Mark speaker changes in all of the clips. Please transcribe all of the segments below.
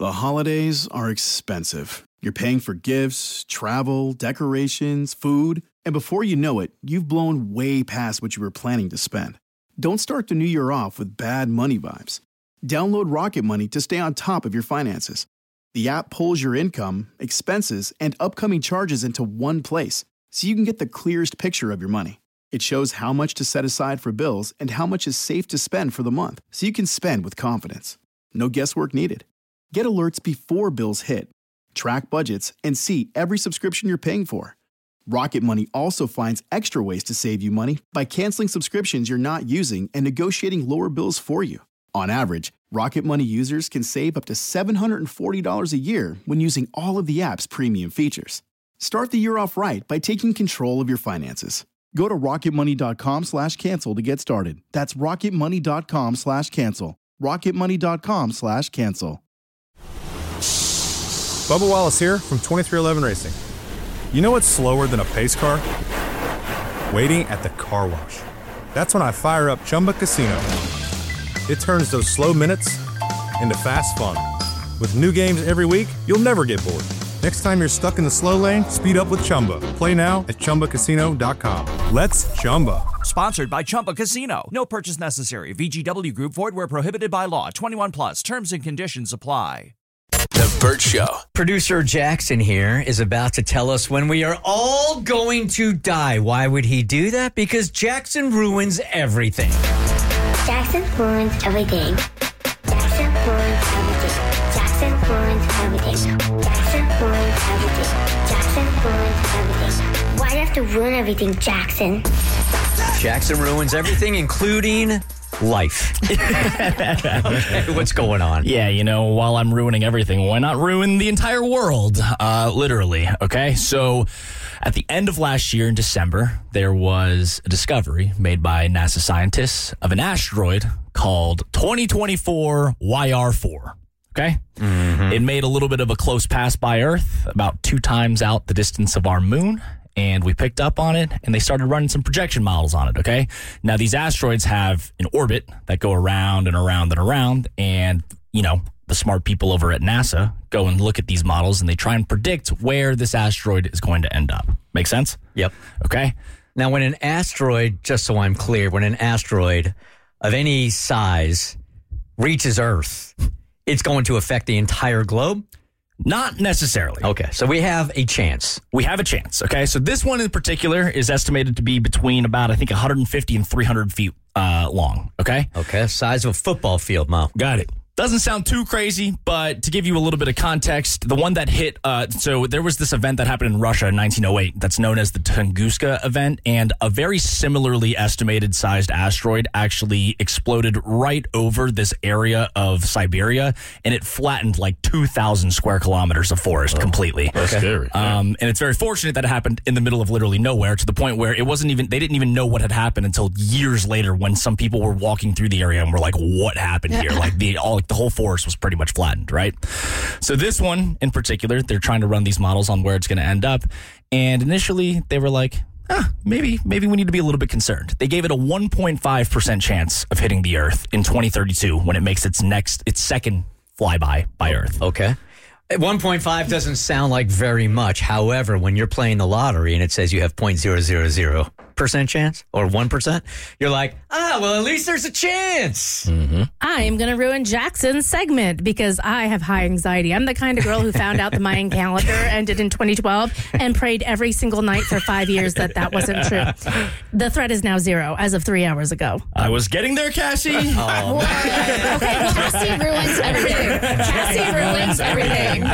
Speaker 1: The holidays are expensive. You're paying for gifts, travel, decorations, food, and before you know it, you've blown way past what you were planning to spend. Don't start the new year off with bad money vibes. Download Rocket Money to stay on top of your finances. The app pulls your income, expenses, and upcoming charges into one place, so you can get the clearest picture of your money. It shows how much to set aside for bills and how much is safe to spend for the month, so you can spend with confidence. No guesswork needed. Get alerts before bills hit. Track budgets and see every subscription you're paying for. Rocket Money also finds extra ways to save you money by canceling subscriptions you're not using and negotiating lower bills for you. On average, Rocket Money users can save up to $740 a year when using all of the app's premium features. Start the year off right by taking control of your finances. Go to rocketmoney.com/cancel to get started. That's rocketmoney.com/cancel. rocketmoney.com/cancel.
Speaker 2: Bubba Wallace here from 2311 Racing. You know what's slower than a pace car? Waiting at the car wash. That's when I fire up Chumba Casino. It turns those slow minutes into fast fun. With new games every week, you'll never get bored. Next time you're stuck in the slow lane, speed up with Chumba. Play now at ChumbaCasino.com. Let's Chumba.
Speaker 3: Sponsored by Chumba Casino. No purchase necessary. VGW Group. Void where prohibited by law. 21 plus. Terms and conditions apply.
Speaker 4: The Burt Show.
Speaker 5: Producer Jackson here is about to tell us when we are all going to die. Why would he do that? Because Jackson ruins everything.
Speaker 6: Jackson ruins everything. Jackson ruins everything. Jackson ruins everything. Jackson ruins everything. Jackson ruins everything. Why do you have to ruin everything, Jackson?
Speaker 5: Jackson ruins everything, including life. Okay, what's going on?
Speaker 7: Yeah, you know, while I'm ruining everything, why not ruin the entire world? Literally, okay? So at the end of last year in December, there was a discovery made by NASA scientists of an asteroid called 2024 YR4. Okay? Mm-hmm. It made a little bit of a close pass by Earth, about 2 times out the distance of our moon. And we picked up on it, and they started running some projection models on it, okay? Now, these asteroids have an orbit that go around and around and around, and, you know, the smart people over at NASA go and look at these models, and they try and predict where this asteroid is going to end up. Make sense?
Speaker 5: Yep.
Speaker 7: Okay?
Speaker 5: Now, when an asteroid, just so I'm clear, when an asteroid of any size reaches Earth, it's going to affect the entire globe?
Speaker 7: Not necessarily.
Speaker 5: Okay, so we have a chance.
Speaker 7: We have a chance, okay? So this one in particular is estimated to be between about, I think, 150 and 300 feet long, okay?
Speaker 5: Okay, size of a football field, Mo.
Speaker 7: Got it. Doesn't sound too crazy, but to give you a little bit of context, the one that hit, so there was this event that happened in Russia in 1908 that's known as the Tunguska event, and a very similarly estimated sized asteroid actually exploded right over this area of Siberia, and it flattened like 2,000 square kilometers of forest completely.
Speaker 2: That's scary.
Speaker 7: And it's very fortunate that it happened in the middle of literally nowhere, to the point where it wasn't even, they didn't even know what had happened until years later when some people were walking through the area and were like, what happened here? Like the whole forest was pretty much flattened, right? So this one in particular, they're trying to run these models on where it's going to end up. And initially they were like, maybe we need to be a little bit concerned. They gave it a 1.5% chance of hitting the Earth in 2032 when it makes its second flyby by Earth.
Speaker 5: Okay. 1.5 doesn't sound like very much. However, when you're playing the lottery and it says you have 0.000% chance or 1%, you're like, well, at least there's a chance.
Speaker 8: Mm-hmm. I am going to ruin Jackson's segment because I have high anxiety. I'm the kind of girl who found out the Mayan calendar ended in 2012 and prayed every single night for 5 years that wasn't true. The threat is now 0 as of 3 hours ago.
Speaker 7: I was getting there, Cassie.
Speaker 8: Okay, well,
Speaker 9: Cassie ruins everything. Cassie ruins everything.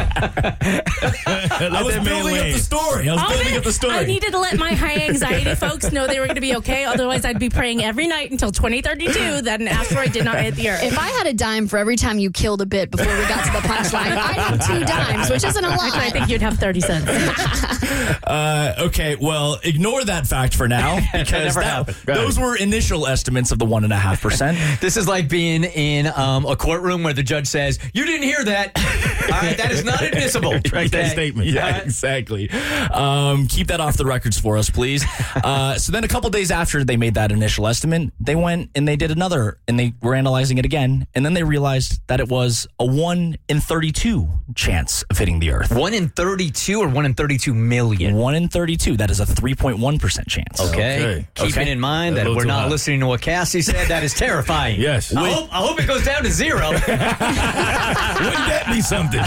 Speaker 7: I was building up the story.
Speaker 8: I needed to let my high anxiety folks know they were going to be okay. Otherwise, I'd be praying every night until 2032 that an asteroid did not hit the Earth.
Speaker 9: If I had a dime for every time you killed a bit before we got to the punchline, I'd have 2 dimes, which isn't a lot.
Speaker 8: Actually, I think you'd have 30 cents.
Speaker 7: Okay, well, ignore that fact for now because those were initial estimates of the 1.5%.
Speaker 5: This is like being in a courtroom where the judge says, "You didn't hear that." right, that is not admissible.
Speaker 4: Retract that statement.
Speaker 7: Yeah, exactly. Keep that off the records for us, please. So then a couple days after they made that initial estimate, they went and they did another, and they were analyzing it again, and then they realized that it was a 1 in 32 chance of hitting the Earth.
Speaker 5: 1 in 32 or 1 in 32 million?
Speaker 7: 1 in 32. That is a 3.1% chance.
Speaker 5: Okay. Keeping in mind that we're not listening to what Cassie said, that is terrifying.
Speaker 4: Yes.
Speaker 5: I hope it goes down to 0.
Speaker 4: Wouldn't that be something?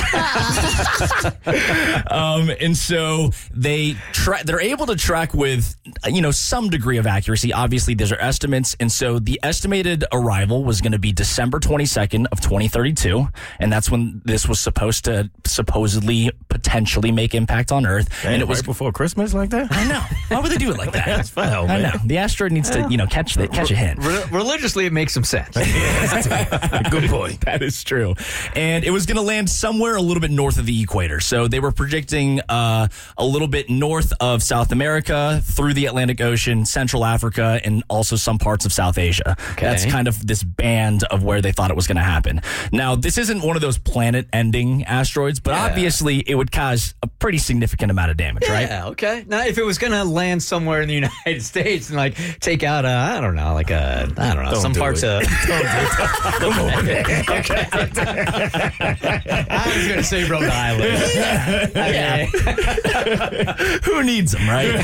Speaker 7: And so they're able to track with, some degree of accuracy. Obviously, these are estimates. And so the estimated arrival was going to be December 22nd of 2032. And that's when this was supposed to supposedly potentially make impact on Earth.
Speaker 4: Dang,
Speaker 7: and it was
Speaker 4: right before Christmas like that?
Speaker 7: I know. Why would they do it like that?
Speaker 4: That's foul,
Speaker 7: I
Speaker 4: man.
Speaker 7: know. The asteroid needs to, catch a hint.
Speaker 5: Religiously, it makes some sense.
Speaker 4: Good point.
Speaker 7: That is true. And it was going to land somewhere a little bit north of the equator. So they were predicting a little bit north of South America, through the Atlantic Ocean, Central Africa, and also some parts of South Asia.
Speaker 5: Okay.
Speaker 7: That's kind of this band of where they thought it was going to happen. Now, this isn't one of those planet-ending asteroids, but obviously it would cause a pretty significant amount of damage, right?
Speaker 5: Yeah, okay. Now, if it was going to land somewhere in the United States and, take out, some parts of...
Speaker 4: Come on.
Speaker 5: Okay. I was going to say Rhode Island.
Speaker 7: Yeah. Who needs them, right?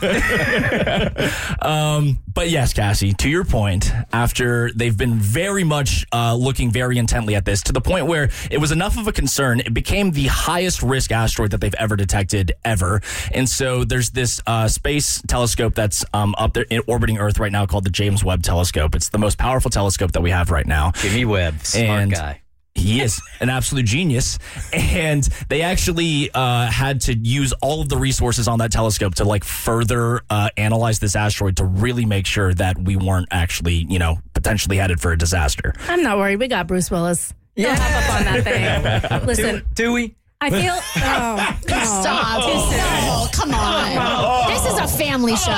Speaker 7: But yes, Cassie, to your point, after they've been very much looking very intently at this, to the point where it was enough of a concern, it became the highest risk asteroid that they've ever detected ever. And so there's this space telescope that's up there orbiting Earth right now called the James Webb Telescope. It's the most powerful telescope that we have right now.
Speaker 5: Jimmy Webb, smart guy.
Speaker 7: He is an absolute genius. And they actually had to use all of the resources on that telescope to further analyze this asteroid to really make sure that we weren't actually, potentially headed for a disaster.
Speaker 8: I'm not worried. We got Bruce Willis. Yeah. He'll hop up on that thing. Listen.
Speaker 5: Do we?
Speaker 8: I feel...
Speaker 9: Stop. No, come on. This is a family show.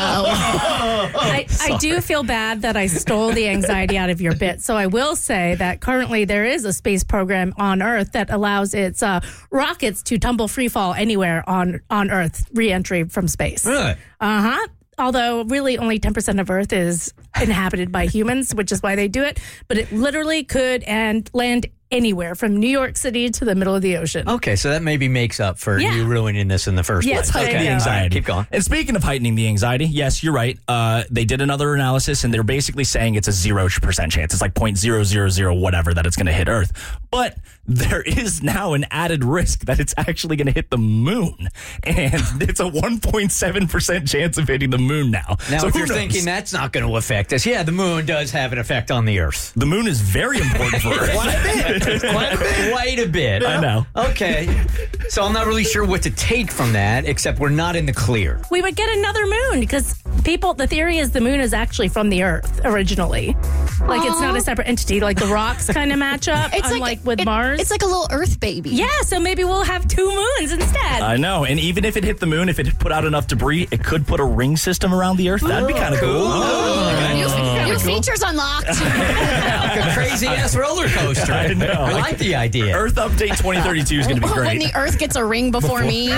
Speaker 8: I do feel bad that I stole the anxiety out of your bit. So I will say that currently there is a space program on Earth that allows its rockets to tumble free fall anywhere on Earth, re-entry from space.
Speaker 5: Really?
Speaker 8: Uh-huh. Although really only 10% of Earth is inhabited by humans, which is why they do it. But it literally could land anywhere from New York City to the middle of the ocean.
Speaker 5: Okay, so that maybe makes up for you ruining this in the first place.
Speaker 7: Heightening the anxiety.
Speaker 5: Right, keep going.
Speaker 7: And speaking of heightening the anxiety, yes, you're right. They did another analysis, and they're basically saying it's a 0% chance. It's like 0.000 whatever that it's going to hit Earth. But there is now an added risk that it's actually going to hit the moon. And it's a 1.7% chance of hitting the moon now.
Speaker 5: Now,
Speaker 7: so
Speaker 5: if
Speaker 7: who
Speaker 5: you're
Speaker 7: knows?
Speaker 5: thinking that's not going to affect us, the moon does have an effect on the Earth.
Speaker 7: The moon is very important for Earth.
Speaker 5: Quite a bit.
Speaker 7: I know.
Speaker 5: Okay. So I'm not really sure what to take from that, except we're not in the clear.
Speaker 8: We would get another moon because the theory is the moon is actually from the Earth originally. It's not a separate entity. The rocks kind of match up, unlike with Mars.
Speaker 9: It's like a little Earth baby.
Speaker 8: Yeah, so maybe we'll have 2 moons instead.
Speaker 7: I know. And even if it hit the moon, if it put out enough debris, it could put a ring system around the Earth. That'd be kind of cool.
Speaker 9: Your features unlocked.
Speaker 5: Like a crazy-ass roller coaster.
Speaker 7: I know.
Speaker 5: I like the idea.
Speaker 7: Earth Update 2032 is going to be great.
Speaker 9: When the Earth gets a ring before me.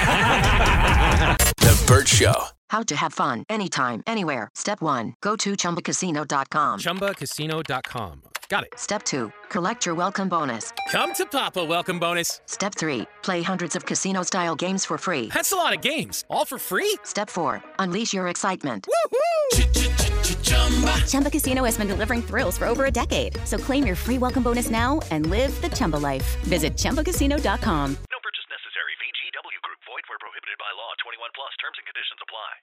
Speaker 10: The Burt Show.
Speaker 11: How to have fun anytime, anywhere. Step 1. Go to ChumbaCasino.com.
Speaker 12: ChumbaCasino.com. Got it.
Speaker 11: Step 2. Collect your welcome bonus.
Speaker 12: Come to Papa welcome bonus.
Speaker 11: Step 3. Play hundreds of casino-style games for free.
Speaker 12: That's a lot of games. All for free?
Speaker 11: Step 4. Unleash your excitement.
Speaker 13: Chumba Casino has been delivering thrills for over a decade. So claim your free welcome bonus now and live the Chumba life. Visit ChumbaCasino.com.
Speaker 14: No purchase necessary. VGW Group. Void where prohibited by law. 21 plus. Terms and conditions apply.